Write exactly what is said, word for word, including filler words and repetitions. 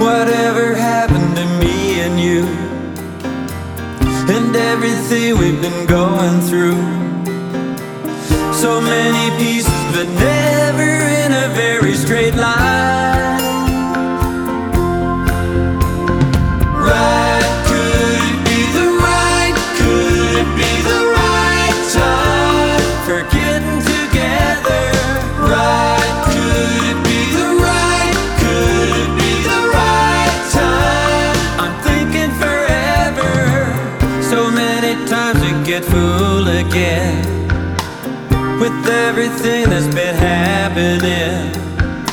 Whatever happened to me and you, and everything we've been going through? So many pieces, but never in a very straight line. Right, could it be the right, could it be the right time for getting together? Right, could it be the right, could it be the right time? I'm thinking forever. So many times we get fooled again with everything that's been happening.